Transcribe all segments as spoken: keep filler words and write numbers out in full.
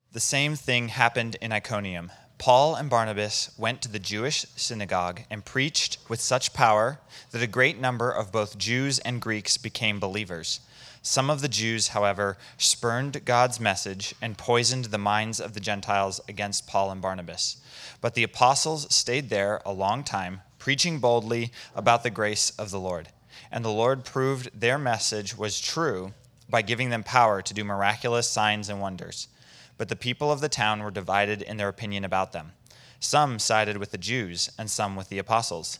The same thing happened in Iconium. Paul and Barnabas went to the Jewish synagogue and preached with such power that a great number of both Jews and Greeks became believers. Some of the Jews, however, spurned God's message and poisoned the minds of the Gentiles against Paul and Barnabas. But the apostles stayed there a long time, preaching boldly about the grace of the Lord. And the Lord proved their message was true by giving them power to do miraculous signs and wonders. But the people of the town were divided in their opinion about them. Some sided with the Jews and some with the apostles.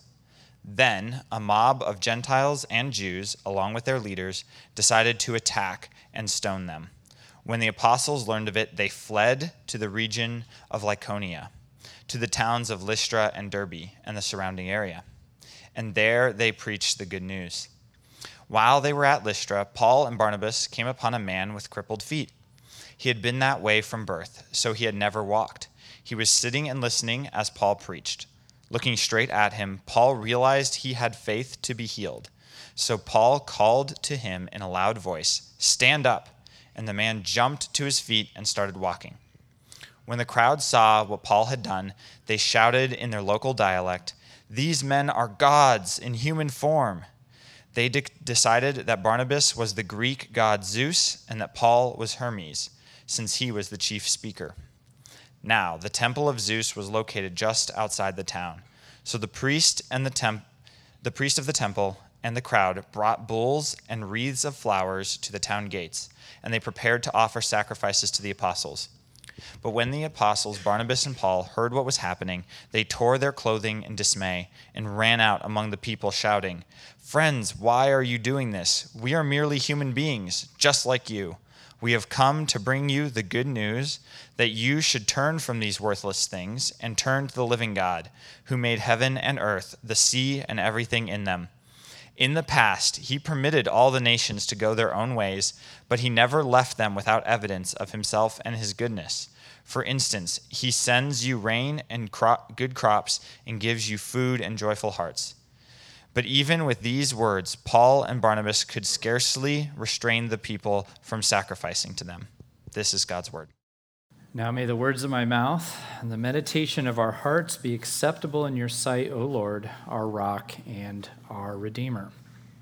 Then a mob of Gentiles and Jews, along with their leaders, decided to attack and stone them. When the apostles learned of it, they fled to the region of Lycaonia, to the towns of Lystra and Derbe and the surrounding area. And there they preached the good news. While they were at Lystra, Paul and Barnabas came upon a man with crippled feet. He had been that way from birth, so he had never walked. He was sitting and listening as Paul preached. Looking straight at him, Paul realized he had faith to be healed. So Paul called to him in a loud voice, "Stand up!" And the man jumped to his feet and started walking. When the crowd saw what Paul had done, they shouted in their local dialect, "These men are gods in human form." They de- decided that Barnabas was the Greek god Zeus and that Paul was Hermes, since he was the chief speaker. Now, the temple of Zeus was located just outside the town. So the priest and the temp- the priest of the temple and the crowd brought bulls and wreaths of flowers to the town gates, and they prepared to offer sacrifices to the apostles. But when the apostles, Barnabas and Paul, heard what was happening, they tore their clothing in dismay and ran out among the people shouting, "Friends, why are you doing this? We are merely human beings, just like you. We have come to bring you the good news that you should turn from these worthless things and turn to the living God, who made heaven and earth, the sea, and everything in them. In the past, he permitted all the nations to go their own ways, but he never left them without evidence of himself and his goodness. For instance, he sends you rain and cro- good crops and gives you food and joyful hearts." But even with these words, Paul and Barnabas could scarcely restrain the people from sacrificing to them. This is God's word. Now may the words of my mouth and the meditation of our hearts be acceptable in your sight, O Lord, our rock and our Redeemer.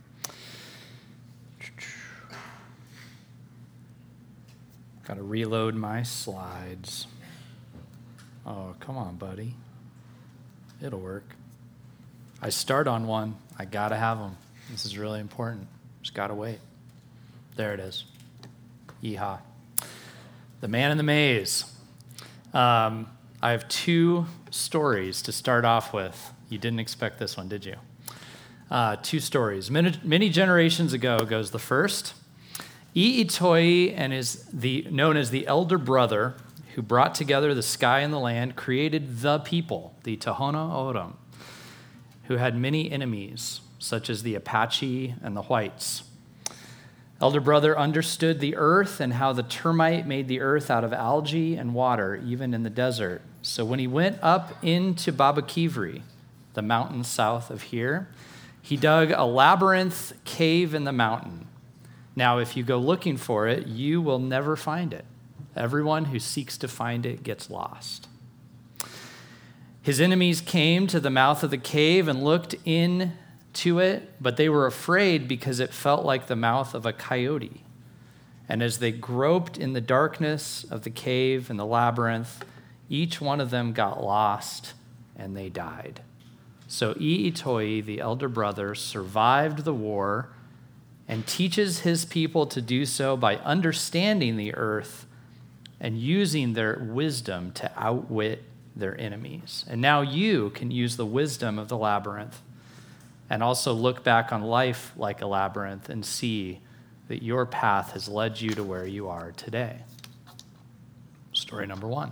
Got to reload my slides. Oh, come on, buddy. It'll work. I start on one. I got to have them. This is really important. Just got to wait. There it is. Yeehaw. The Man in the Maze. Um, I have two stories to start off with. You didn't expect this one, did you? Uh, two stories. Many, many generations ago goes the first. I'itoi and is the known as the elder brother who brought together the sky and the land, created the people, the Tohono O'odham, who had many enemies, such as the Apache and the whites. Elder brother understood the earth and how the termite made the earth out of algae and water, even in the desert. So when he went up into Baba Kivri, the mountain south of here, he dug a labyrinth cave in the mountain. Now, if you go looking for it, you will never find it. Everyone who seeks to find it gets lost. His enemies came to the mouth of the cave and looked into it, but they were afraid because it felt like the mouth of a coyote. And as they groped in the darkness of the cave and the labyrinth, each one of them got lost and they died. So I'itoi, the elder brother, survived the war and teaches his people to do so by understanding the earth and using their wisdom to outwit their enemies. And now you can use the wisdom of the labyrinth and also look back on life like a labyrinth and see that your path has led you to where you are today. Story number one.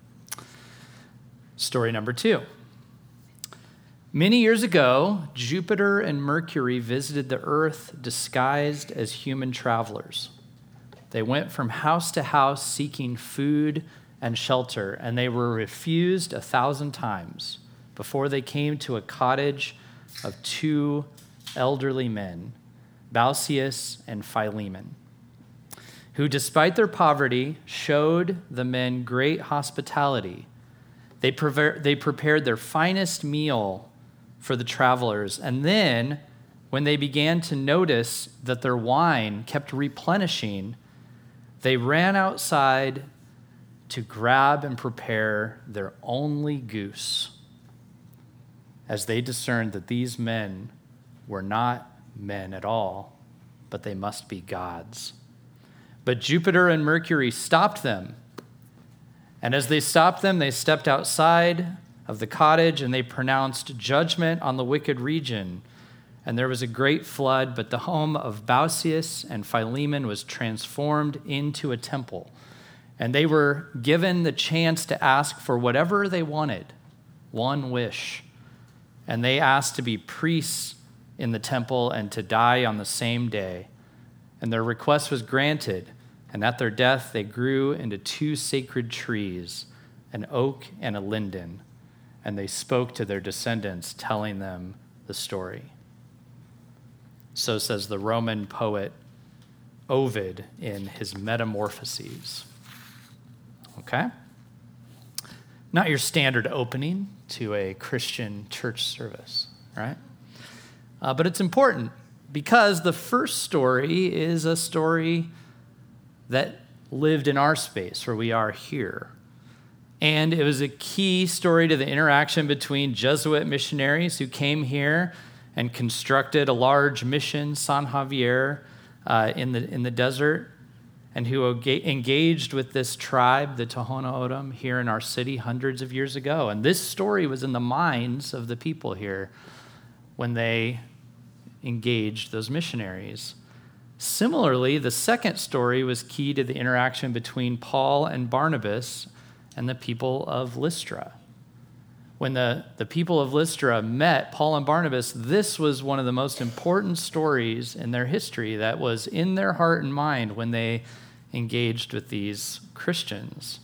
Story number two. Many years ago, Jupiter and Mercury visited the earth disguised as human travelers. They went from house to house seeking food and shelter, and they were refused a thousand times before they came to a cottage of two elderly men, Bausius and Philemon, who, despite their poverty, showed the men great hospitality. They, prever- they prepared their finest meal for the travelers, and then, when they began to notice that their wine kept replenishing, they ran outside to grab and prepare their only goose, as they discerned that these men were not men at all, but they must be gods. But Jupiter and Mercury stopped them. And as they stopped them, they stepped outside of the cottage and they pronounced judgment on the wicked region. And there was a great flood, but the home of Bausius and Philemon was transformed into a temple. And they were given the chance to ask for whatever they wanted, one wish. And they asked to be priests in the temple and to die on the same day. And their request was granted, and at their death they grew into two sacred trees, an oak and a linden, and they spoke to their descendants, telling them the story. So says the Roman poet Ovid in his Metamorphoses. Okay? Not your standard opening to a Christian church service, right? Uh, but it's important because the first story is a story that lived in our space where we are here. And it was a key story to the interaction between Jesuit missionaries who came here and constructed a large mission, San Javier, uh, in the in the desert, and who engaged with this tribe, the Tohono O'odham, here in our city hundreds of years ago. And this story was in the minds of the people here when they engaged those missionaries. Similarly, the second story was key to the interaction between Paul and Barnabas and the people of Lystra. When the, the people of Lystra met Paul and Barnabas, this was one of the most important stories in their history that was in their heart and mind when they engaged with these Christians.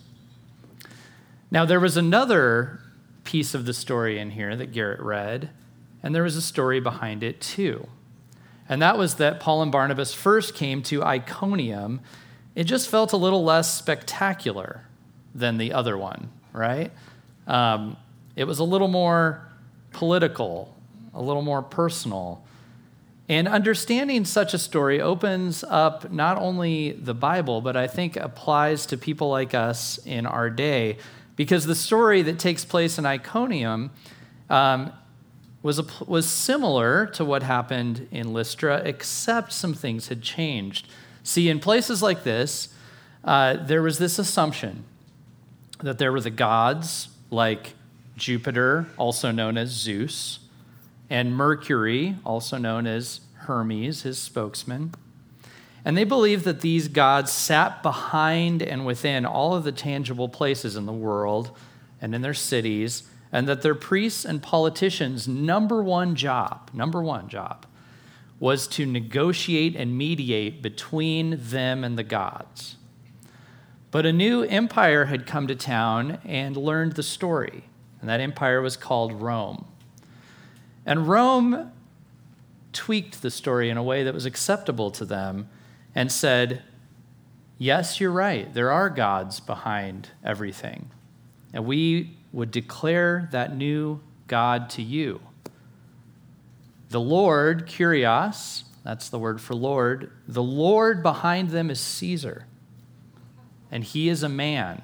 Now, there was another piece of the story in here that Garrett read, and there was a story behind it too. And that was that Paul and Barnabas first came to Iconium. It just felt a little less spectacular than the other one, right? Um, it was a little more political, a little more personal. And understanding such a story opens up not only the Bible, but I think applies to people like us in our day, because the story that takes place in Iconium um, was, a, was similar to what happened in Lystra, except some things had changed. See, in places like this, uh, there was this assumption that there were the gods like Jupiter, also known as Zeus, and Mercury, also known as Hermes, his spokesman. And they believed that these gods sat behind and within all of the tangible places in the world and in their cities, and that their priests and politicians' number one job, number one job, was to negotiate and mediate between them and the gods. But a new empire had come to town and learned the story, and that empire was called Rome. And Rome tweaked the story in a way that was acceptable to them and said, yes, you're right, there are gods behind everything. And we would declare that new God to you. The Lord, Kyrios, that's the word for Lord, the Lord behind them is Caesar. And he is a man.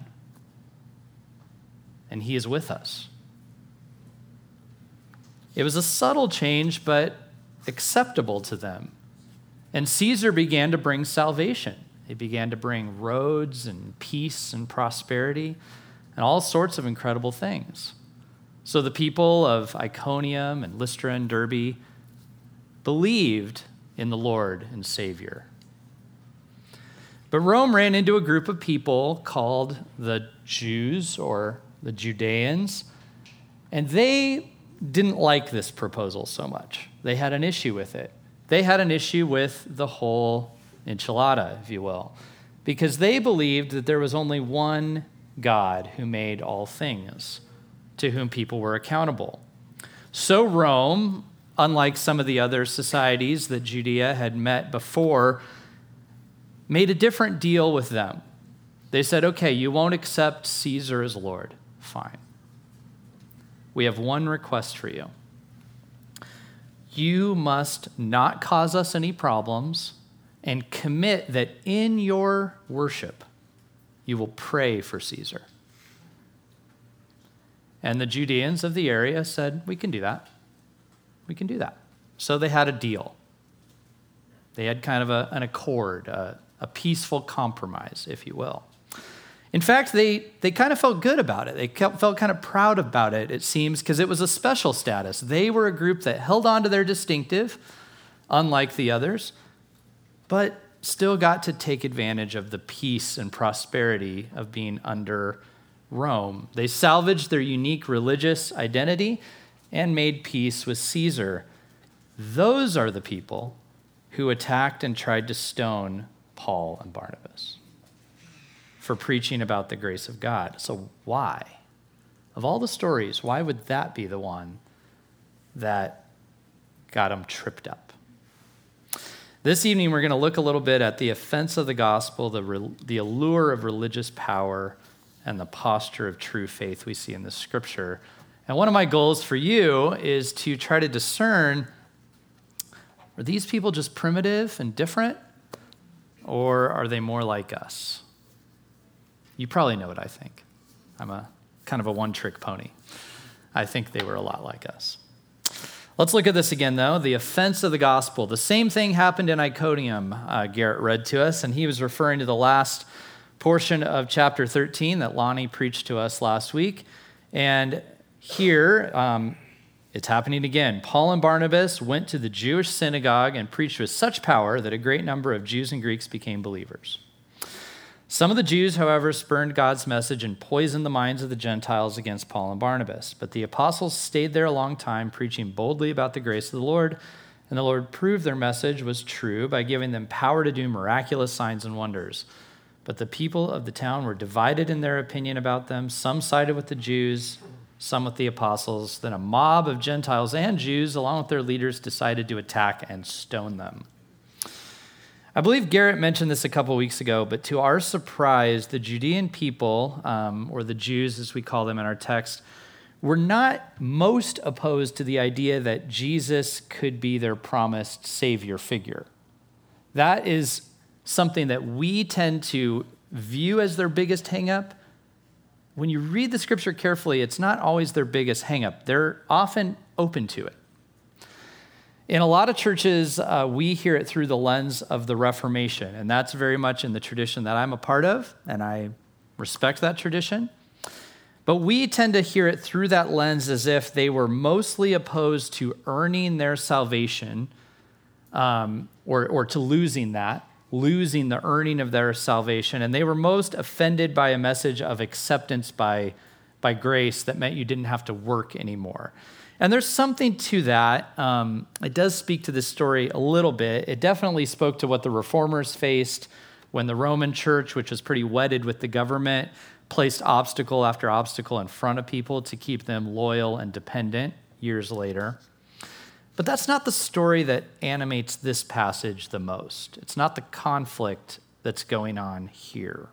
And he is with us. It was a subtle change, but acceptable to them. And Caesar began to bring salvation. He began to bring roads and peace and prosperity and all sorts of incredible things. So the people of Iconium and Lystra and Derbe believed in the Lord and Savior. But Rome ran into a group of people called the Jews or the Judeans, and they didn't like this proposal so much. They had an issue with it. They had an issue with the whole enchilada, if you will, because they believed that there was only one God who made all things, to whom people were accountable. So Rome, unlike some of the other societies that Judea had met before, made a different deal with them. They said, okay, you won't accept Caesar as Lord. Fine. We have one request for you. You must not cause us any problems and commit that in your worship, you will pray for Caesar. And the Judeans of the area said, we can do that. We can do that. So they had a deal. They had kind of a, an accord, a, a peaceful compromise, if you will. In fact, they, they kind of felt good about it. They felt kind of proud about it, it seems, because it was a special status. They were a group that held on to their distinctive, unlike the others, but still got to take advantage of the peace and prosperity of being under Rome. They salvaged their unique religious identity and made peace with Caesar. Those are the people who attacked and tried to stone Paul and Barnabas for preaching about the grace of God. So why? Of all the stories, why would that be the one that got them tripped up? This evening, we're going to look a little bit at the offense of the gospel, the, re- the allure of religious power, and the posture of true faith we see in the scripture. And one of my goals for you is to try to discern, are these people just primitive and different, or are they more like us? You probably know what I think. I'm a kind of a one-trick pony. I think they were a lot like us. Let's look at this again, though. The offense of the gospel. The same thing happened in Iconium, uh, Garrett read to us, and he was referring to the last portion of chapter thirteen that Lonnie preached to us last week. And here, um, it's happening again. Paul and Barnabas went to the Jewish synagogue and preached with such power that a great number of Jews and Greeks became believers. Some of the Jews, however, spurned God's message and poisoned the minds of the Gentiles against Paul and Barnabas. But the apostles stayed there a long time, preaching boldly about the grace of the Lord, and the Lord proved their message was true by giving them power to do miraculous signs and wonders. But the people of the town were divided in their opinion about them. Some sided with the Jews, some with the apostles. Then a mob of Gentiles and Jews, along with their leaders, decided to attack and stone them. I believe Garrett mentioned this a couple weeks ago, but to our surprise, the Judean people, um, or the Jews as we call them in our text, were not most opposed to the idea that Jesus could be their promised Savior figure. That is something that we tend to view as their biggest hang-up. When you read the scripture carefully, it's not always their biggest hang-up. They're often open to it. In a lot of churches, uh, we hear it through the lens of the Reformation, and that's very much in the tradition that I'm a part of, and I respect that tradition. But we tend to hear it through that lens as if they were mostly opposed to earning their salvation, um, or, or to losing that, losing the earning of their salvation, and they were most offended by a message of acceptance by, by grace that meant you didn't have to work anymore. And there's something to that. Um, it does speak to this story a little bit. It definitely spoke to what the reformers faced when the Roman church, which was pretty wedded with the government, placed obstacle after obstacle in front of people to keep them loyal and dependent years later. But that's not the story that animates this passage the most. It's not the conflict that's going on here.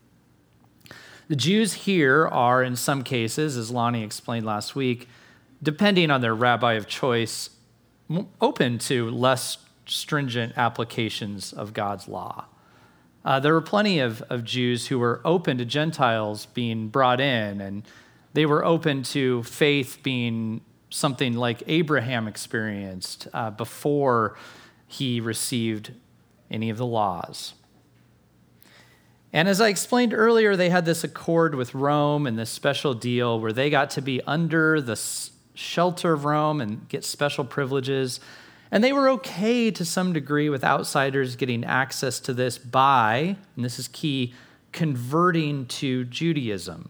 The Jews here are, in some cases, as Lonnie explained last week, depending on their rabbi of choice, open to less stringent applications of God's law. Uh, there were plenty of, of Jews who were open to Gentiles being brought in, and they were open to faith being something like Abraham experienced uh, before he received any of the laws. And as I explained earlier, they had this accord with Rome and this special deal where they got to be under the shelter of Rome and get special privileges. And they were okay to some degree with outsiders getting access to this by, and this is key, converting to Judaism.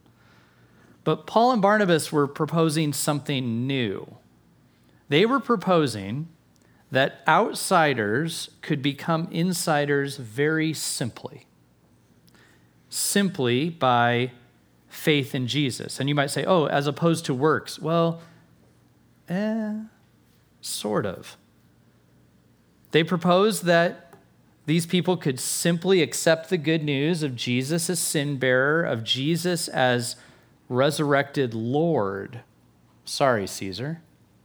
But Paul and Barnabas were proposing something new. They were proposing that outsiders could become insiders very simply. Simply by faith in Jesus. And you might say, oh, as opposed to works. Well, eh, sort of. They proposed that These people could simply accept the good news of Jesus as sin bearer, of Jesus as resurrected Lord. Sorry, Caesar.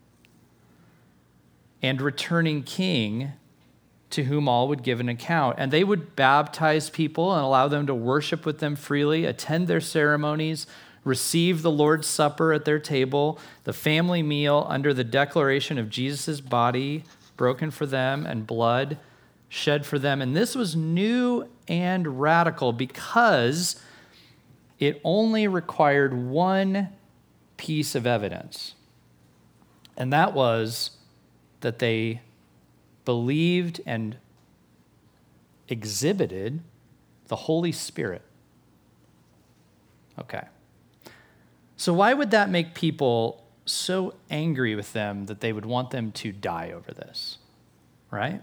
And returning king to whom all would give an account. And they would baptize people and allow them to worship with them freely, attend their ceremonies, receive the Lord's Supper at their table, the family meal under the declaration of Jesus' body broken for them and blood shed for them. And this was new and radical because it only required one piece of evidence. And that was that they believed and exhibited the Holy Spirit. Okay. So why would that make people so angry with them that they would want them to die over this, right?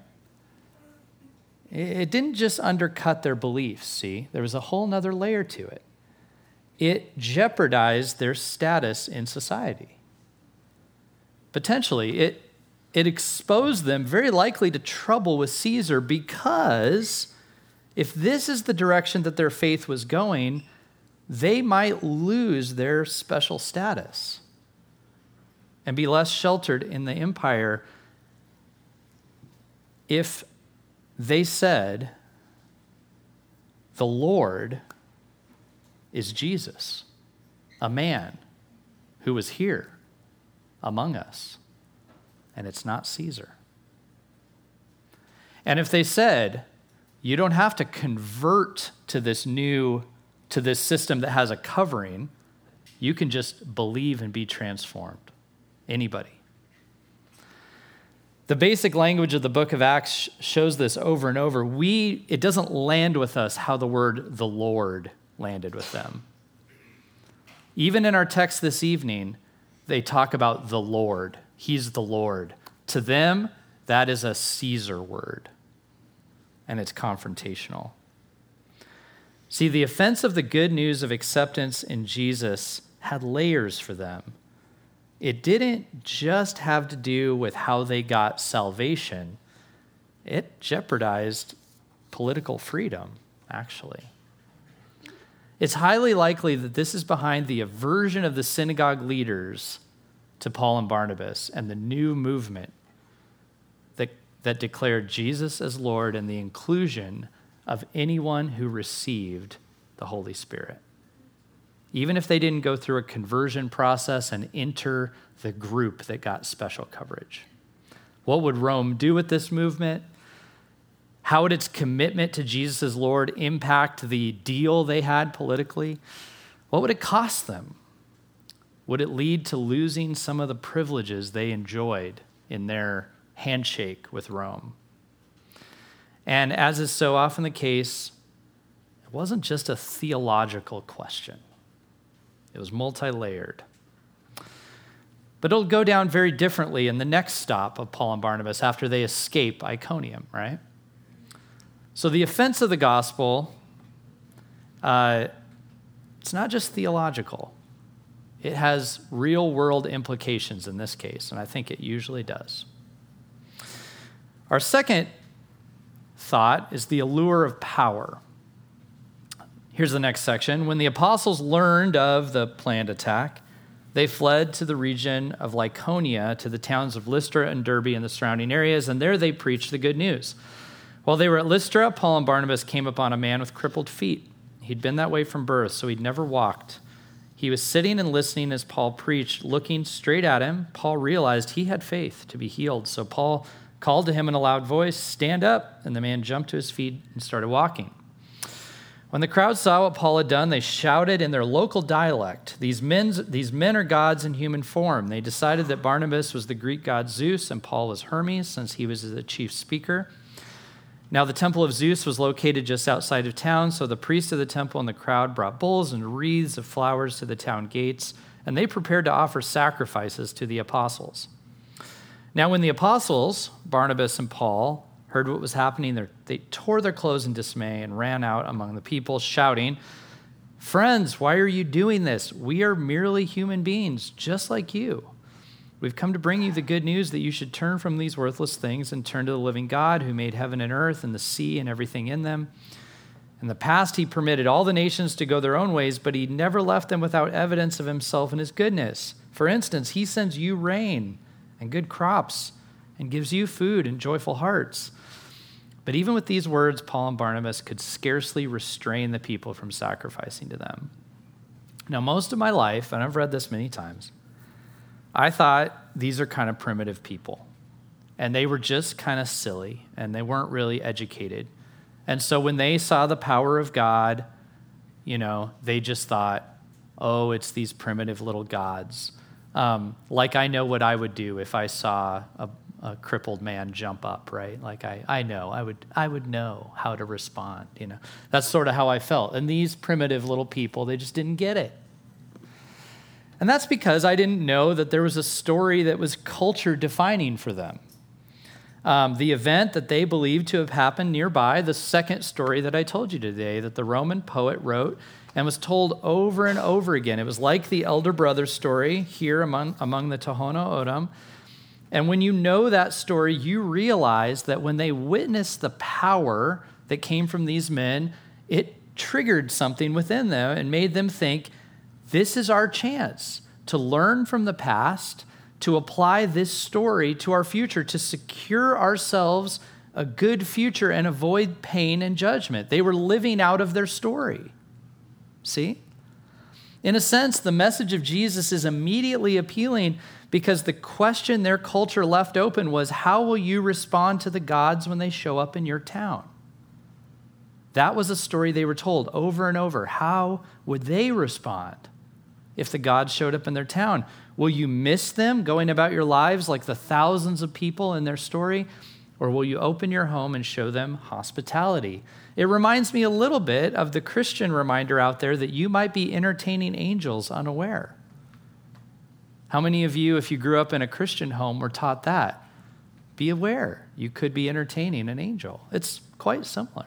It didn't just undercut their beliefs, see? There was a whole nother layer to it. It jeopardized their status in society. Potentially, it, it exposed them very likely to trouble with Caesar because if this is the direction that their faith was going, they might lose their special status and be less sheltered in the empire if they said, the Lord is Jesus, a man who was here among us, and it's not Caesar. And if they said, you don't have to convert to this new, to this system that has a covering, you can just believe and be transformed. Anybody. The basic language of the book of Acts shows this over and over. We, it doesn't land with us how the word the Lord landed with them. Even in our text this evening, they talk about the Lord. He's the Lord. To them, that is a Caesar word, and it's confrontational. See, the offense of the good news of acceptance in Jesus had layers for them. It didn't just have to do with how they got salvation. It jeopardized political freedom, actually. It's highly likely that this is behind the aversion of the synagogue leaders to Paul and Barnabas and the new movement that, that declared Jesus as Lord and the inclusion of anyone who received the Holy Spirit. Even if they didn't go through a conversion process and enter the group that got special coverage. What would Rome do with this movement? How would its commitment to Jesus as Lord impact the deal they had politically? What would it cost them? Would it lead to losing some of the privileges they enjoyed in their handshake with Rome? And as is so often the case, it wasn't just a theological question. It was multi-layered. But it'll go down very differently in the next stop of Paul and Barnabas after they escape Iconium, right? So the offense of the gospel, uh, it's not just theological. It has real-world implications in this case, and I think it usually does. Our second thought is the allure of power. Here's the next section. When the apostles learned of the planned attack, they fled to the region of Lycaonia, to the towns of Lystra and Derbe and the surrounding areas, and there they preached the good news. While they were at Lystra, Paul and Barnabas came upon a man with crippled feet. He'd been that way from birth, so he'd never walked. He was sitting and listening as Paul preached. Looking straight at him, Paul realized he had faith to be healed. So Paul called to him in a loud voice, "Stand up," and the man jumped to his feet and started walking. When the crowd saw what Paul had done, they shouted in their local dialect, these, men's, these men are gods in human form. They decided that Barnabas was the Greek god Zeus and Paul was Hermes, since he was the chief speaker. Now the temple of Zeus was located just outside of town, so the priest of the temple and the crowd brought bowls and wreaths of flowers to the town gates, and they prepared to offer sacrifices to the apostles. Now when the apostles, Barnabas and Paul, heard what was happening, they tore their clothes in dismay and ran out among the people, shouting, "Friends, why are you doing this? We are merely human beings, just like you. We've come to bring you the good news that you should turn from these worthless things and turn to the living God who made heaven and earth and the sea and everything in them. In the past, he permitted all the nations to go their own ways, but he never left them without evidence of himself and his goodness. For instance, he sends you rain and good crops and gives you food and joyful hearts. But even with these words, Paul and Barnabas could scarcely restrain the people from sacrificing to them. Now, most of my life, and I've read this many times, I thought these are kind of primitive people. And they were just kind of silly, and they weren't really educated. And so when they saw the power of God, you know, they just thought, oh, it's these primitive little gods. Um, like I know what I would do if I saw a, a crippled man jump up, right? Like I, I know, I would, I would know how to respond, you know. That's sort of how I felt. And these primitive little people, they just didn't get it. And that's because I didn't know that there was a story that was culture defining for them. Um, the event that they believed to have happened nearby, the second story that I told you today, that the Roman poet wrote and was told over and over again. It was like the elder brother story here among, among the Tohono O'odham. And when you know that story, you realize that when they witnessed the power that came from these men, it triggered something within them and made them think, this is our chance to learn from the past, to apply this story to our future, to secure ourselves a good future and avoid pain and judgment. They were living out of their story. See? In a sense, the message of Jesus is immediately appealing because the question their culture left open was, how will you respond to the gods when they show up in your town? That was a story they were told over and over. How would they respond if the gods showed up in their town? Will you miss them going about your lives like the thousands of people in their story? Or will you open your home and show them hospitality? It reminds me a little bit of the Christian reminder out there that you might be entertaining angels unaware. How many of you, if you grew up in a Christian home, were taught that? Be aware, you could be entertaining an angel. It's quite similar.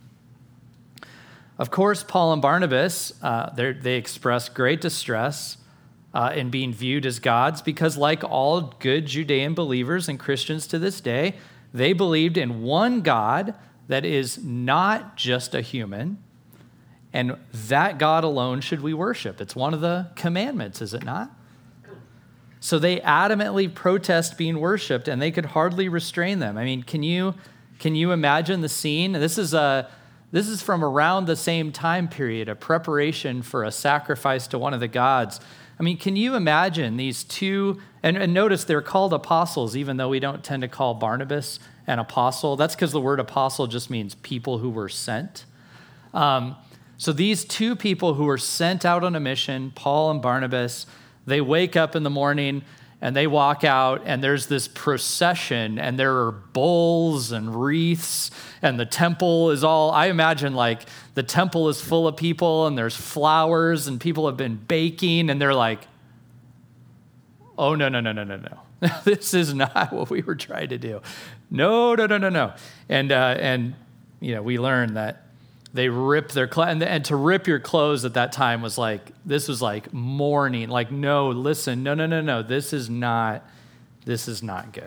Of course, Paul and Barnabas, uh, they express great distress uh, in being viewed as gods because like all good Judean believers and Christians to this day, they believed in one God that is not just a human, and that God alone should we worship. It's one of the commandments, is it not? So they adamantly protest being worshiped, and they could hardly restrain them. I mean, can you can you imagine the scene? This is a this is from around the same time period, a preparation for a sacrifice to one of the gods. I mean, can you imagine these two, and, and notice they're called apostles, even though we don't tend to call Barnabas an apostle. That's because the word apostle just means people who were sent. Um, so these two people who were sent out on a mission, Paul and Barnabas, they wake up in the morning and they walk out and there's this procession and there are bowls and wreaths and the temple is all, I imagine like the temple is full of people and there's flowers and people have been baking and they're like, oh, no, no, no, no, no, no. This is not what we were trying to do. No, no, no, no, no. And, uh, and you know, we learned that they rip their clothes, and, and to rip your clothes at that time was like, this was like mourning. Like, no, listen, no, no, no, no. This is not, this is not good.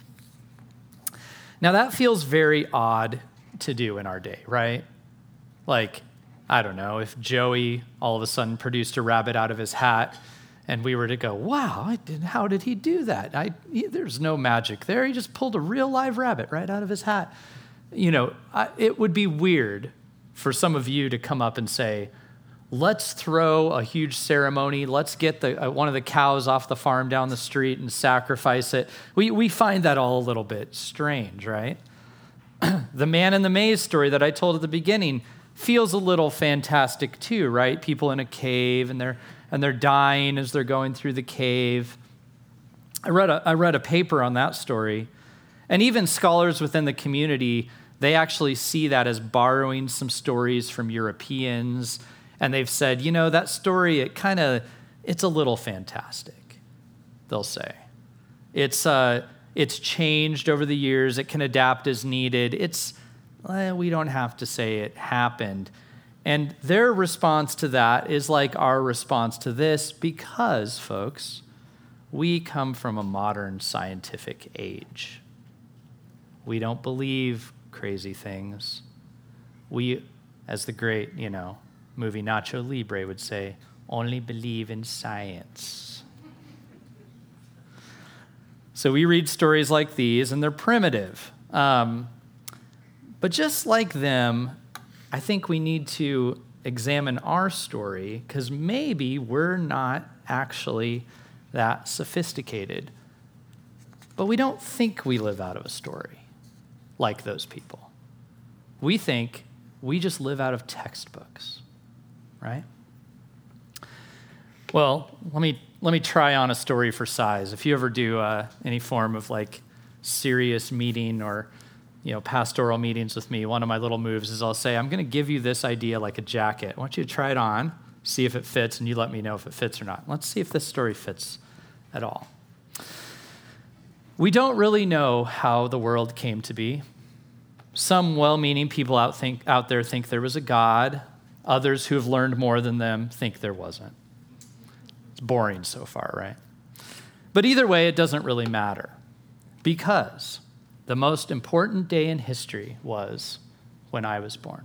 Now that feels very odd to do in our day, right? Like, I don't know, if Joey all of a sudden produced a rabbit out of his hat and we were to go, wow, I did, how did he do that? I, he, there's no magic there. He just pulled a real live rabbit right out of his hat. You know, I, it would be weird for some of you to come up and say, let's throw a huge ceremony. Let's get the uh, one of the cows off the farm down the street and sacrifice it. We we find that all a little bit strange, right? The man in the maze story that I told at the beginning feels a little fantastic too, right? People in a cave and they're and they're dying as they're going through the cave. I read a I read a paper on that story, and even scholars within the community, they actually see that as borrowing some stories from Europeans. And they've said, you know, that story, it kind of, it's a little fantastic, they'll say. It's uh, it's changed over the years. It can adapt as needed. It's, eh, we don't have to say it happened. And their response to that is like our response to this because, folks, we come from a modern scientific age. We don't believe crazy things. We, as the great, you know, movie Nacho Libre would say, only believe in science. So we read stories like these, and they're primitive. Um, but just like them, I think we need to examine our story, because maybe we're not actually that sophisticated. But we don't think we live out of a story like those people. We think we just live out of textbooks, right? Well, let me let me try on a story for size. If you ever do uh, any form of like serious meeting or you know pastoral meetings with me, one of my little moves is I'll say, I'm going to give you this idea like a jacket. I want you to try it on, see if it fits, and you let me know if it fits or not. Let's see if this story fits at all. We don't really know how the world came to be. Some well-meaning people out, think, out there think there was a God. Others who have learned more than them think there wasn't. It's boring so far, right? But either way, it doesn't really matter, because the most important day in history was when I was born.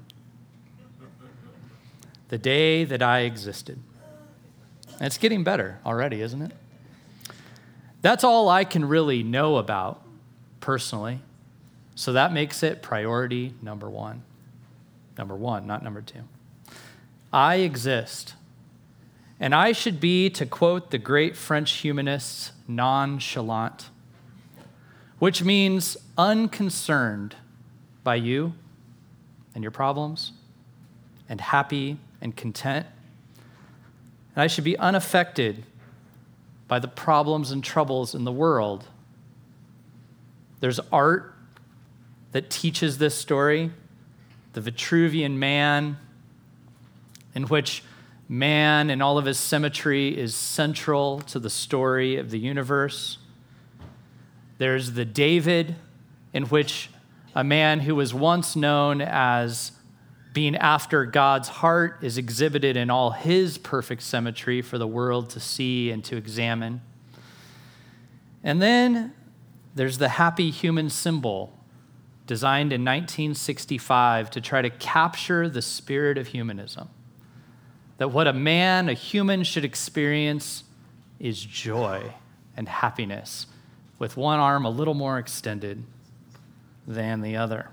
The day that I existed. And it's getting better already, isn't it? That's all I can really know about personally. So that makes it priority number one. Number one, not number two. I exist. And I should be, to quote the great French humanists, nonchalant, which means unconcerned by you and your problems, and happy and content. And I should be unaffected by the problems and troubles in the world. There's art that teaches this story, the Vitruvian Man, in which man in all of his symmetry is central to the story of the universe. There's the David, in which a man who was once known as being after God's heart is exhibited in all his perfect symmetry for the world to see and to examine. And then there's the happy human symbol, designed in nineteen sixty-five to try to capture the spirit of humanism. That what a man, a human, should experience is joy and happiness, with one arm a little more extended than the other.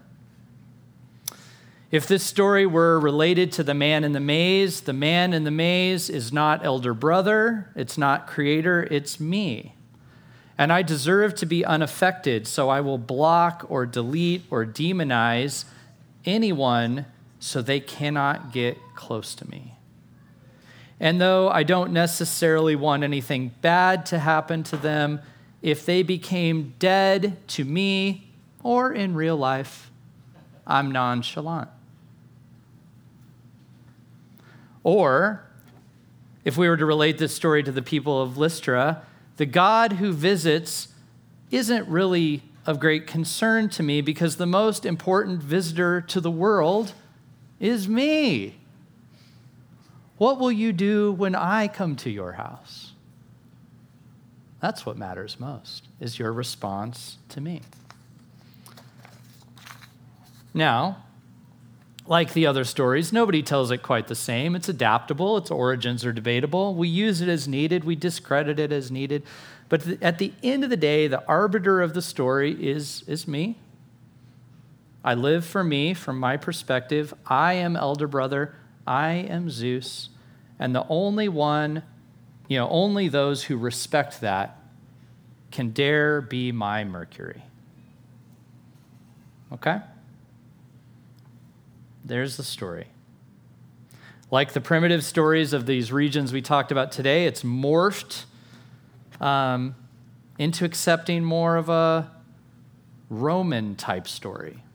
If this story were related to the man in the maze, the man in the maze is not elder brother, it's not creator, it's me. And I deserve to be unaffected, so I will block or delete or demonize anyone so they cannot get close to me. And though I don't necessarily want anything bad to happen to them, if they became dead to me or in real life, I'm nonchalant. Or, if we were to relate this story to the people of Lystra, the God who visits isn't really of great concern to me, because the most important visitor to the world is me. What will you do when I come to your house? That's what matters most, is your response to me. Now, like the other stories, nobody tells it quite the same. It's adaptable. Its origins are debatable. We use it as needed. We discredit it as needed. But at the end of the day, the arbiter of the story is, is me. I live for me, from my perspective. I am elder brother. I am Zeus. And the only one, you know, only those who respect that can dare be my Mercury. Okay? There's the story. Like the primitive stories of these regions we talked about today, it's morphed um, into accepting more of a Roman-type story.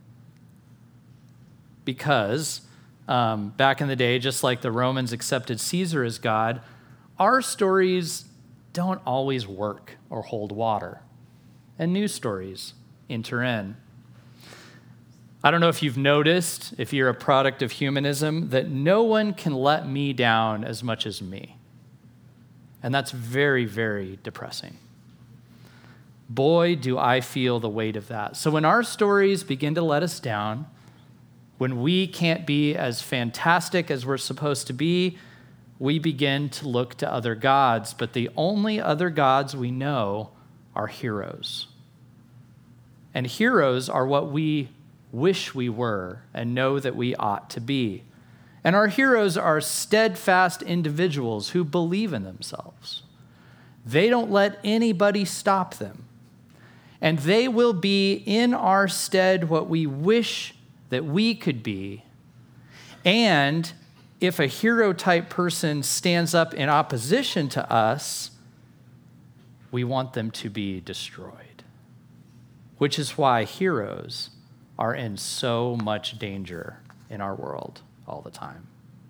Because um, back in the day, just like the Romans accepted Caesar as God, our stories don't always work or hold water, and new stories enter in. I don't know if you've noticed, if you're a product of humanism, that no one can let me down as much as me. And that's very, very depressing. Boy, do I feel the weight of that. So when our stories begin to let us down, when we can't be as fantastic as we're supposed to be, we begin to look to other gods. But the only other gods we know are heroes. And heroes are what we wish we were and know that we ought to be. And our heroes are steadfast individuals who believe in themselves. They don't let anybody stop them. And they will be in our stead what we wish that we could be. And if a hero-type person stands up in opposition to us, we want them to be destroyed. Which is why heroes are in so much danger in our world all the time.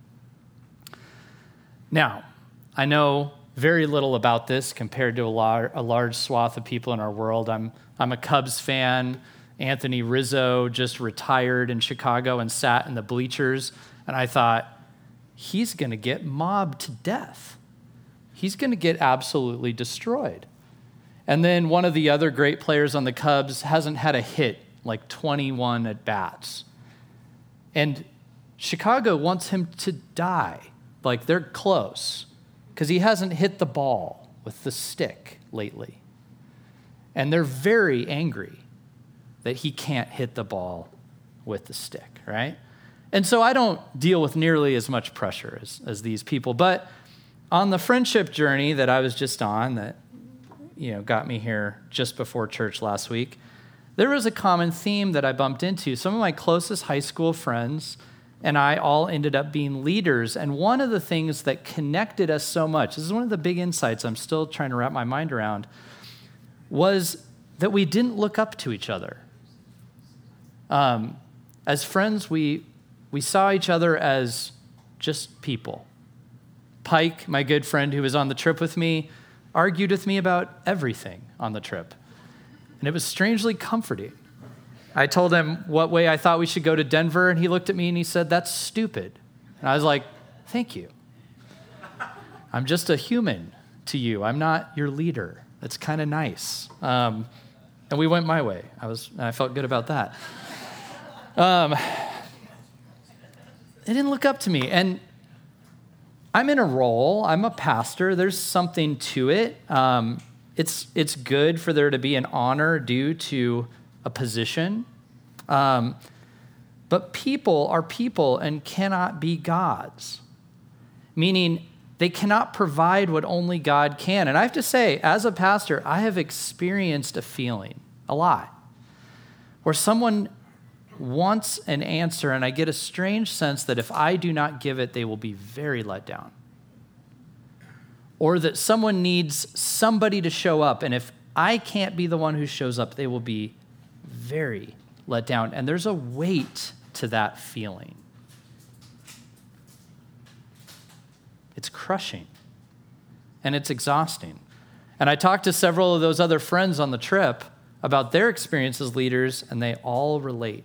Now, I know very little about this compared to a, lar- a large swath of people in our world. I'm, I'm a Cubs fan. Anthony Rizzo just retired in Chicago and sat in the bleachers, and I thought, he's going to get mobbed to death. He's going to get absolutely destroyed. And then one of the other great players on the Cubs hasn't had a hit, like twenty-one at-bats. And Chicago wants him to die. Like, they're close, because he hasn't hit the ball with the stick lately. And they're very angry that he can't hit the ball with the stick, right? And so I don't deal with nearly as much pressure as, as these people. But on the friendship journey that I was just on, that you know got me here just before church last week, there was a common theme that I bumped into. Some of my closest high school friends and I all ended up being leaders. And one of the things that connected us so much, this is one of the big insights I'm still trying to wrap my mind around, was that we didn't look up to each other. Um, as friends, we we saw each other as just people. Pike, my good friend who was on the trip with me, argued with me about everything on the trip. And it was strangely comforting. I told him what way I thought we should go to Denver, and he looked at me and he said, "That's stupid." And I was like, "Thank you. I'm just a human to you. I'm not your leader." That's kind of nice. Um, and we went my way. I was, I felt good about that. Um, they didn't look up to me. And I'm in a role. I'm a pastor. There's something to it. Um, it's it's good for there to be an honor due to a position. Um, but people are people and cannot be gods. Meaning they cannot provide what only God can. And I have to say, as a pastor, I have experienced a feeling, a lot, where someone wants an answer, and I get a strange sense that if I do not give it, they will be very let down. Or that someone needs somebody to show up, and if I can't be the one who shows up, they will be very let down. And there's a weight to that feeling. It's crushing, and it's exhausting. And I talked to several of those other friends on the trip about their experience as leaders, and they all relate.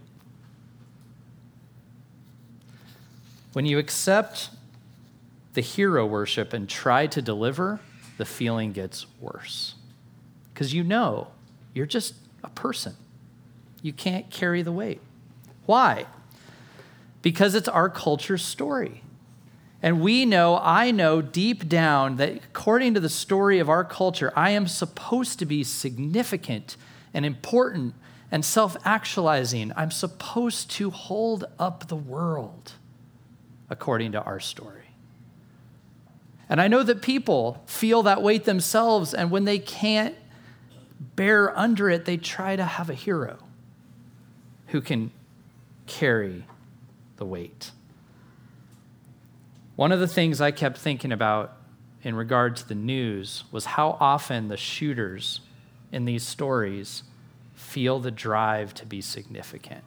When you accept the hero worship and try to deliver, the feeling gets worse. Because you know you're just a person. You can't carry the weight. Why? Because it's our culture's story. And we know, I know deep down that according to the story of our culture, I am supposed to be significant and important and self-actualizing. I'm supposed to hold up the world according to our story. And I know that people feel that weight themselves, and when they can't bear under it, they try to have a hero who can carry the weight. One of the things I kept thinking about in regard to the news was how often the shooters in these stories feel the drive to be significant.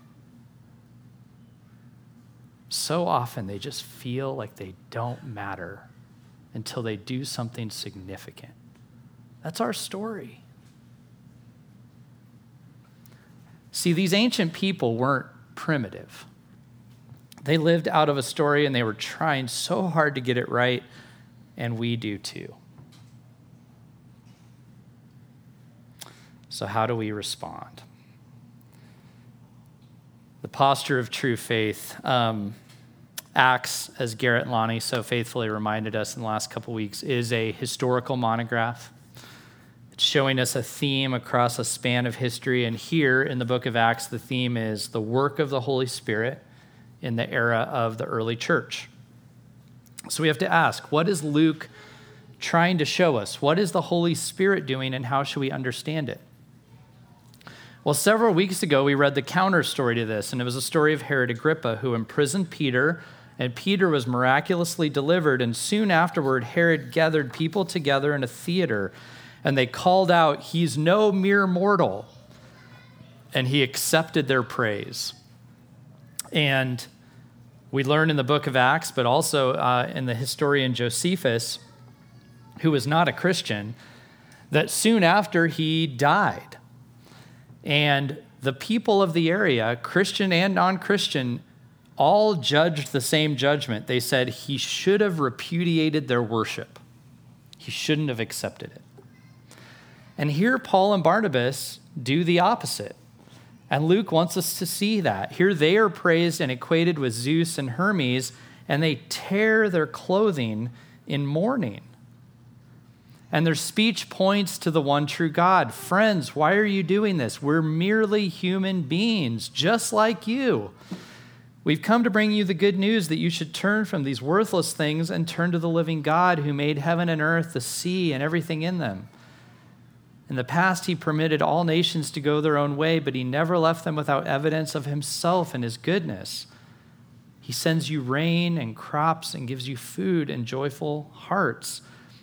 So often they just feel like they don't matter until they do something significant. That's our story. See, these ancient people weren't primitive. They lived out of a story, and they were trying so hard to get it right, and we do too. So how do we respond? The posture of true faith. Um, Acts, as Garrett and Lonnie so faithfully reminded us in the last couple weeks, is a historical monograph. It's showing us a theme across a span of history. And here in the book of Acts, the theme is the work of the Holy Spirit in the era of the early church. So we have to ask, what is Luke trying to show us? What is the Holy Spirit doing, and how should we understand it? Well, several weeks ago, we read the counter story to this, and it was a story of Herod Agrippa, who imprisoned Peter, and Peter was miraculously delivered, and soon afterward, Herod gathered people together in a theater, and they called out, "He's no mere mortal," and he accepted their praise. And we learn in the book of Acts, but also uh, in the historian Josephus, who was not a Christian, that soon after he died. And the people of the area, Christian and non-Christian, all judged the same judgment. They said he should have repudiated their worship. He shouldn't have accepted it. And here Paul and Barnabas do the opposite. And Luke wants us to see that. Here they are praised and equated with Zeus and Hermes, and they tear their clothing in mourning. And their speech points to the one true God. Friends, why are you doing this? We're merely human beings, just like you. We've come to bring you the good news that you should turn from these worthless things and turn to the living God who made heaven and earth, the sea, and everything in them. In the past, he permitted all nations to go their own way, but he never left them without evidence of himself and his goodness. He sends you rain and crops and gives you food and joyful hearts.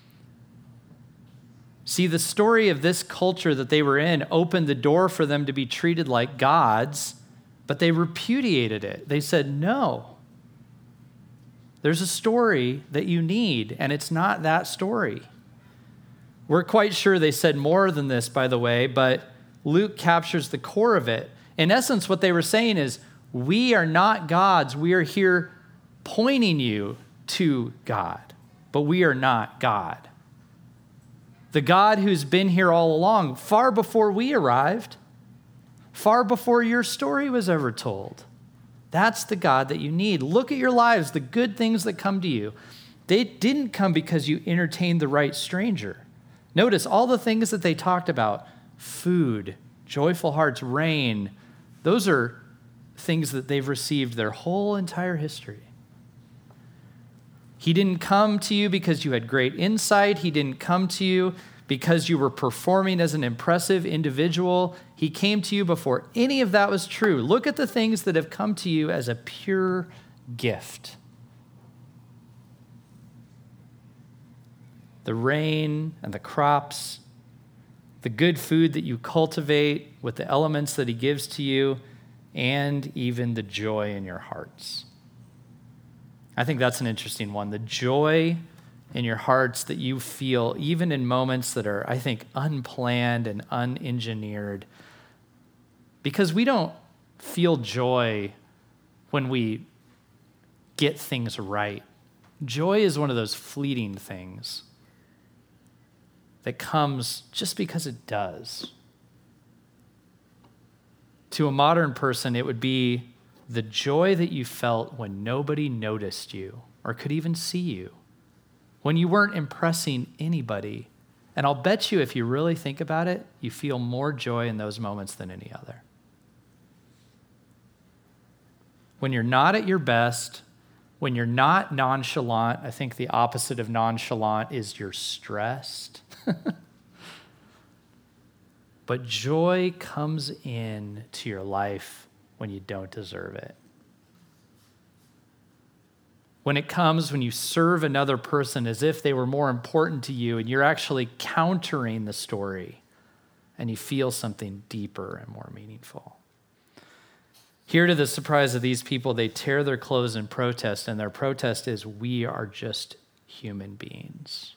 See, the story of this culture that they were in opened the door for them to be treated like gods, but they repudiated it. They said, no. There's a story that you need, and it's not that story. We're quite sure they said more than this, by the way, but Luke captures the core of it. In essence, what they were saying is, we are not gods. We are here pointing you to God, but we are not God. The God who's been here all along, far before we arrived, far before your story was ever told. That's the God that you need. Look at your lives, the good things that come to you. They didn't come because you entertained the right stranger. Notice all the things that they talked about, food, joyful hearts, rain, those are things that they've received their whole entire history. He didn't come to you because you had great insight. He didn't come to you because you were performing as an impressive individual. He came to you before any of that was true. Look at the things that have come to you as a pure gift. The rain and the crops, the good food that you cultivate with the elements that he gives to you, and even the joy in your hearts. I think that's an interesting one. The joy in your hearts that you feel even in moments that are, I think, unplanned and unengineered. Because we don't feel joy when we get things right. Joy is one of those fleeting things that comes just because it does. To a modern person, it would be the joy that you felt when nobody noticed you or could even see you, when you weren't impressing anybody. And I'll bet you, if you really think about it, you feel more joy in those moments than any other. When you're not at your best, when you're not nonchalant, I think the opposite of nonchalant is you're stressed. But joy comes in to your life when you don't deserve it. When it comes when you serve another person as if they were more important to you and you're actually countering the story and you feel something deeper and more meaningful. Here, to the surprise of these people, they tear their clothes in protest, and their protest is, we are just human beings.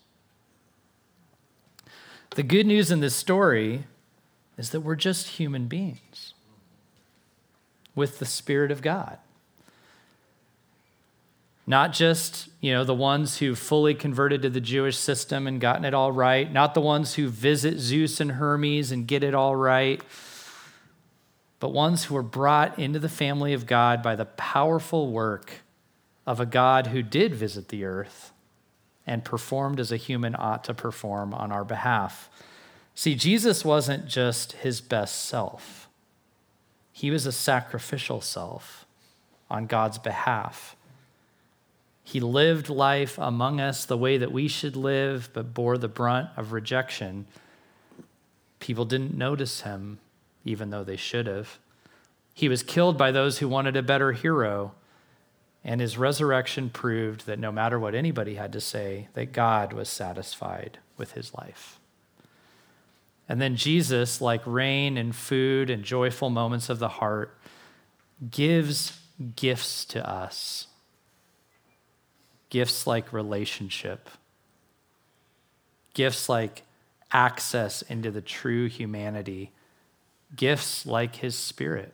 The good news in this story is that we're just human beings with the Spirit of God. Not just, you know, the ones who fully converted to the Jewish system and gotten it all right, not the ones who visit Zeus and Hermes and get it all right, but ones who were brought into the family of God by the powerful work of a God who did visit the earth and performed as a human ought to perform on our behalf. See, Jesus wasn't just his best self. He was a sacrificial self on God's behalf. He lived life among us the way that we should live, but bore the brunt of rejection. People didn't notice him, even though they should have. He was killed by those who wanted a better hero, and his resurrection proved that no matter what anybody had to say, that God was satisfied with his life. And then Jesus, like rain and food and joyful moments of the heart, gives gifts to us. Gifts like relationship. Gifts like access into the true humanity. Gifts like his Spirit.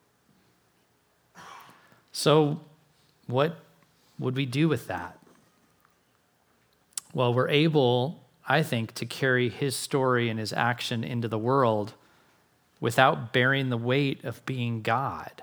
So, what would we do with that? Well, we're able, I think, to carry his story and his action into the world without bearing the weight of being God.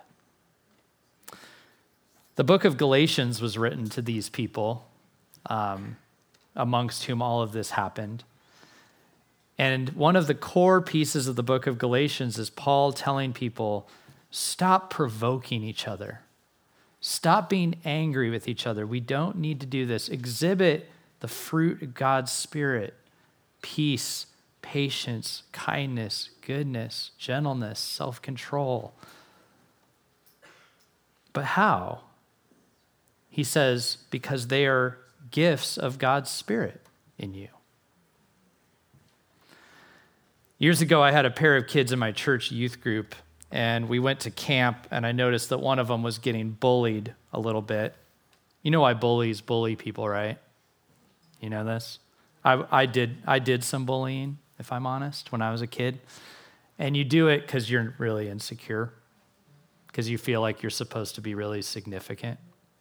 The book of Galatians was written to these people, um, amongst whom all of this happened. And one of the core pieces of the book of Galatians is Paul telling people, stop provoking each other. Stop being angry with each other. We don't need to do this. Exhibit the fruit of God's Spirit: peace, patience, kindness, goodness, gentleness, self-control. But how? He says, because they are gifts of God's Spirit in you. Years ago, I had a pair of kids in my church youth group, and we went to camp, and I noticed that one of them was getting bullied a little bit. You know why bullies bully people, right? You know this? I, I did I did some bullying, if I'm honest, when I was a kid. And you do it because you're really insecure, because you feel like you're supposed to be really significant.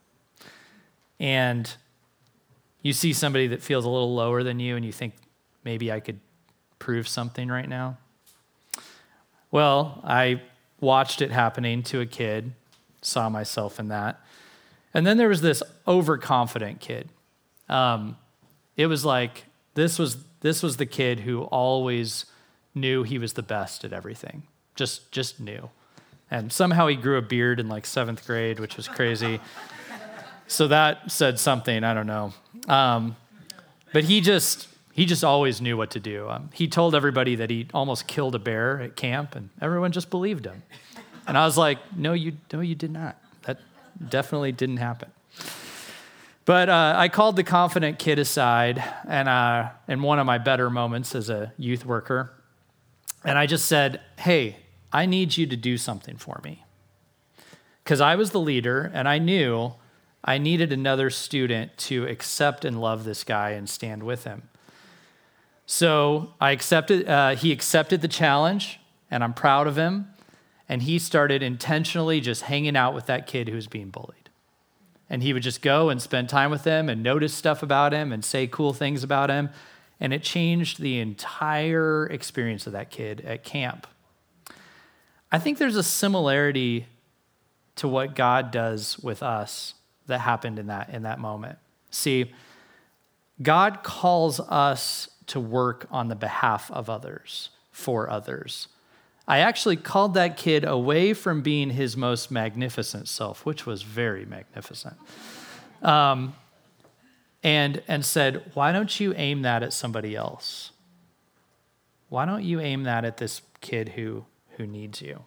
And you see somebody that feels a little lower than you, and you think, maybe I could prove something right now. Well, I watched it happening to a kid, saw myself in that. And then there was this overconfident kid. Um, it was like, this was this was the kid who always knew he was the best at everything. Just just knew. And somehow he grew a beard in like seventh grade, which was crazy. So that said something, I don't know. Um, but he just he just always knew what to do. Um, he told everybody that he almost killed a bear at camp, and everyone just believed him. And I was like, no, you no, you did not. That definitely didn't happen. But uh, I called the confident kid aside, and uh, in one of my better moments as a youth worker, and I just said, hey, I need you to do something for me. Because I was the leader, and I knew I needed another student to accept and love this guy and stand with him. So I accepted. Uh, he accepted the challenge, and I'm proud of him. And he started intentionally just hanging out with that kid who was being bullied. And he would just go and spend time with him and notice stuff about him and say cool things about him. And it changed the entire experience of that kid at camp. I think there's a similarity to what God does with us that happened in that, in that moment. See, God calls us to work on the behalf of others, for others. I actually called that kid away from being his most magnificent self, which was very magnificent, um, and, and said, why don't you aim that at somebody else? Why don't you aim that at this kid who, who needs you?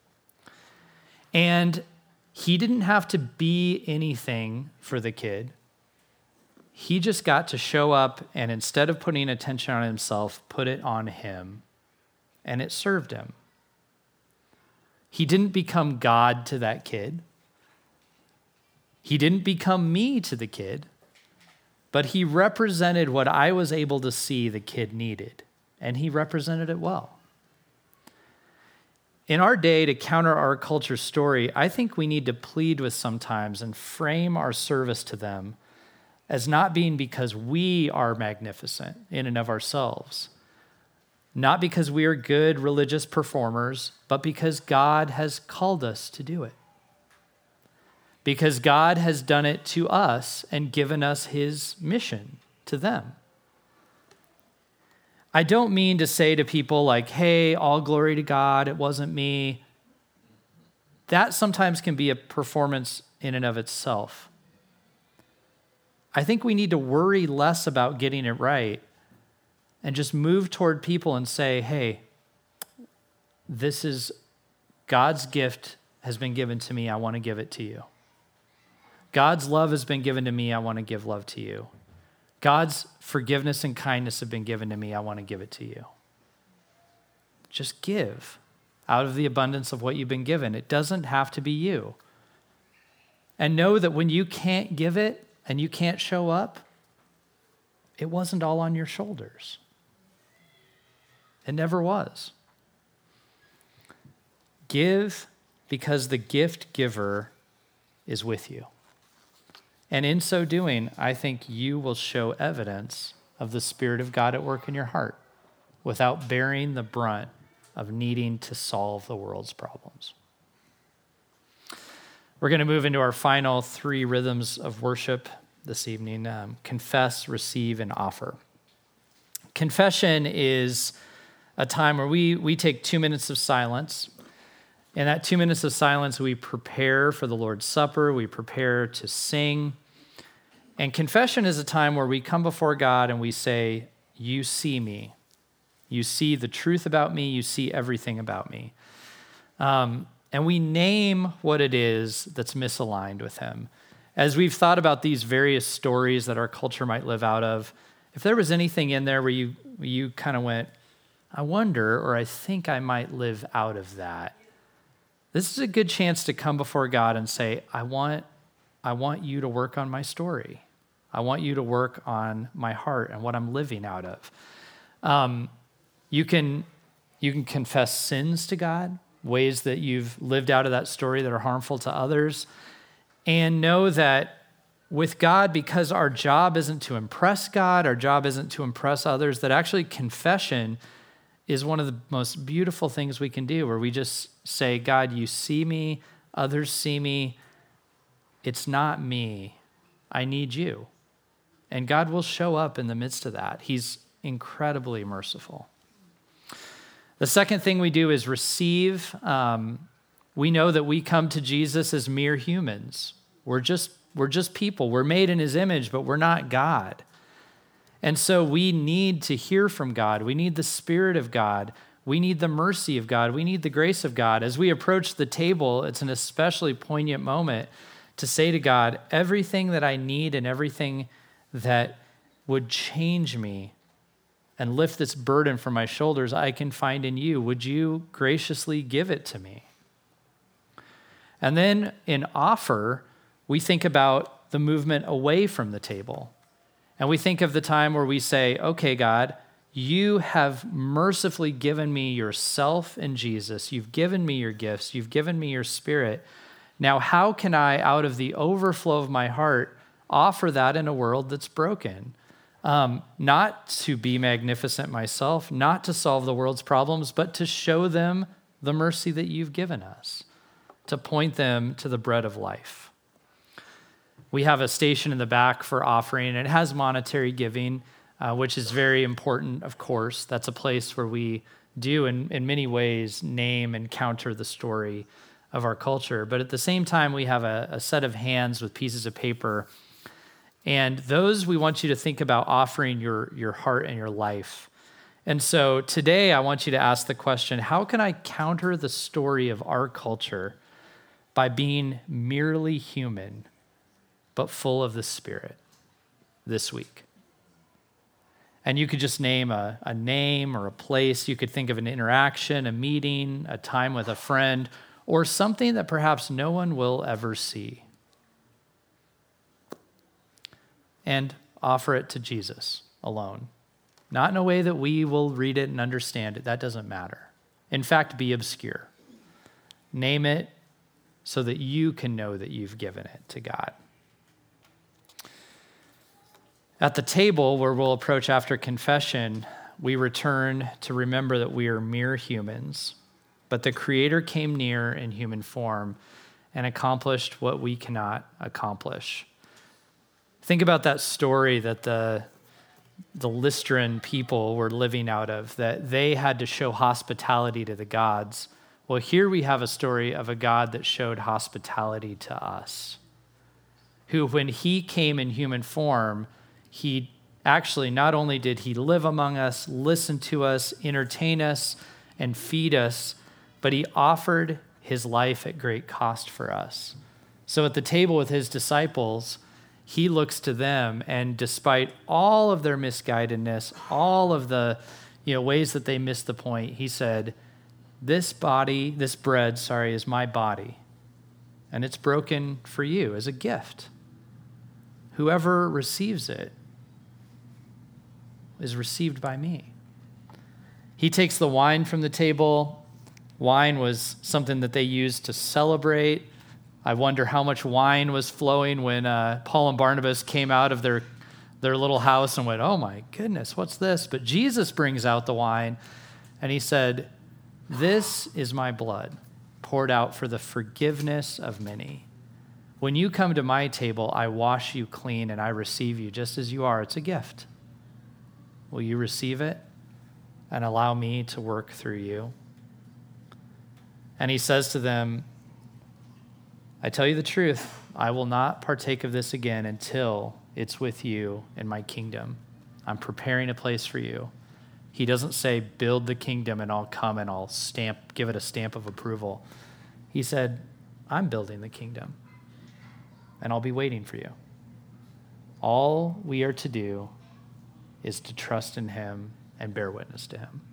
And he didn't have to be anything for the kid. He just got to show up, and instead of putting attention on himself, put it on him, and it served him. He didn't become God to that kid. He didn't become me to the kid, but he represented what I was able to see the kid needed, and he represented it well. in our day, to counter our culture story, I think we need to plead with sometimes and frame our service to them as not being because we are magnificent in and of ourselves, not because we are good religious performers, but because God has called us to do it. Because God has done it to us and given us his mission to them. I don't mean to say to people like, hey, all glory to God, it wasn't me. That sometimes can be a performance in and of itself. I think we need to worry less about getting it right and just move toward people and say, hey, this is God's gift has been given to me. I want to give it to you. God's love has been given to me. I want to give love to you. God's forgiveness and kindness have been given to me. I want to give it to you. Just give out of the abundance of what you've been given. It doesn't have to be you. And know that when you can't give it and you can't show up, it wasn't all on your shoulders. It never was. Give because the gift giver is with you. And in so doing, I think you will show evidence of the Spirit of God at work in your heart without bearing the brunt of needing to solve the world's problems. We're going to move into our final three rhythms of worship this evening: um, confess, receive, and offer. Confession is a time where we, we take two minutes of silence. In that two minutes of silence, we prepare for the Lord's Supper. We prepare to sing. And confession is a time where we come before God and we say, you see me. You see the truth about me. You see everything about me. Um, and we name what it is that's misaligned with him. As we've thought about these various stories that our culture might live out of, if there was anything in there where you, where you kind of went, I wonder, or I think I might live out of that, this is a good chance to come before God and say, I want, I want you to work on my story. I want you to work on my heart and what I'm living out of. Um, you can, you can confess sins to God, ways that you've lived out of that story that are harmful to others, and know that with God, because our job isn't to impress God, our job isn't to impress others, that actually confession is one of the most beautiful things we can do, where we just say, God, you see me, others see me. It's not me. I need you. And God will show up in the midst of that. He's incredibly merciful. The second thing we do is receive. Um, we know that we come to Jesus as mere humans. We're just, we're just people. We're made in his image, but we're not God. And so we need to hear from God. We need the Spirit of God. We need the mercy of God. We need the grace of God. As we approach the table, it's an especially poignant moment to say to God, everything that I need and everything that would change me and lift this burden from my shoulders, I can find in you. Would you graciously give it to me? And then in offer, we think about the movement away from the table. And we think of the time where we say, okay, God, you have mercifully given me yourself in Jesus. You've given me your gifts. You've given me your Spirit. Now, how can I, out of the overflow of my heart, offer that in a world that's broken? Um, not to be magnificent myself, not to solve the world's problems, but to show them the mercy that you've given us, to point them to the bread of life. We have a station in the back for offering, and it has monetary giving, uh, which is very important, of course. That's a place where we do, in, in many ways, name and counter the story of our culture. But at the same time, we have a, a set of hands with pieces of paper, and those we want you to think about offering your, your heart and your life. And so today, I want you to ask the question, how can I counter the story of our culture by being merely human, but full of the Spirit this week? And you could just name a, a name or a place. You could think of an interaction, a meeting, a time with a friend, or something that perhaps no one will ever see. And offer it to Jesus alone. Not in a way that we will read it and understand it. That doesn't matter. In fact, be obscure. Name it so that you can know that you've given it to God. At the table where we'll approach after confession, we return to remember that we are mere humans, but the Creator came near in human form and accomplished what we cannot accomplish. Think about that story that the, the Lystrian people were living out of, that they had to show hospitality to the gods. Well, here we have a story of a God that showed hospitality to us, who when he came in human form, he actually, not only did he live among us, listen to us, entertain us, and feed us, but he offered his life at great cost for us. So at the table with his disciples, he looks to them, and despite all of their misguidedness, all of the you know, ways that they missed the point, he said, this body, this bread, sorry, is my body, and it's broken for you as a gift. Whoever receives it is received by me. He takes the wine from the table. Wine was something that they used to celebrate. I wonder how much wine was flowing when uh, Paul and Barnabas came out of their, their little house and went, oh my goodness, what's this? But Jesus brings out the wine, and he said, this is my blood poured out for the forgiveness of many. When you come to my table, I wash you clean and I receive you just as you are. It's a gift. Will you receive it and allow me to work through you? And he says to them, I tell you the truth, I will not partake of this again until it's with you in my kingdom. I'm preparing a place for you. He doesn't say, build the kingdom and I'll come and I'll stamp, give it a stamp of approval. He said, I'm building the kingdom and I'll be waiting for you. All we are to do is to trust in him and bear witness to him.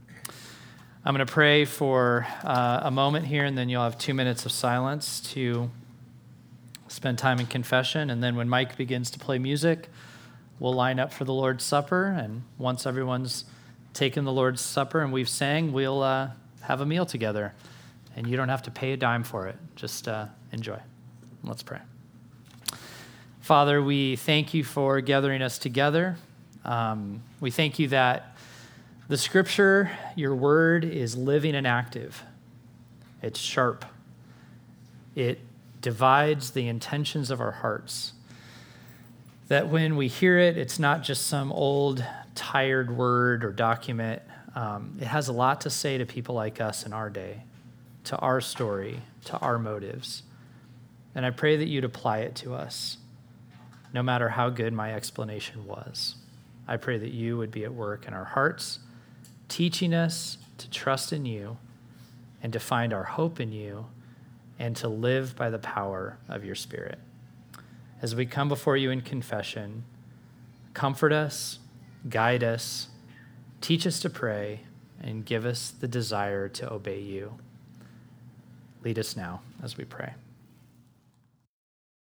I'm going to pray for uh, a moment here, and then you'll have two minutes of silence to spend time in confession. And then when Mike begins to play music, we'll line up for the Lord's Supper. And once everyone's taken the Lord's Supper and we've sang, we'll uh, have a meal together. And you don't have to pay a dime for it. Just uh, enjoy. Let's pray. Father, we thank you for gathering us together. Um, we thank you that the scripture, your word, is living and active. It's sharp. It divides the intentions of our hearts. That when we hear it, it's not just some old, tired word or document. Um, it has a lot to say to people like us in our day, to our story, to our motives. And I pray that you'd apply it to us, no matter how good my explanation was. I pray that you would be at work in our hearts, teaching us to trust in you and to find our hope in you and to live by the power of your Spirit. As we come before you in confession, comfort us, guide us, teach us to pray, and give us the desire to obey you. Lead us now as we pray.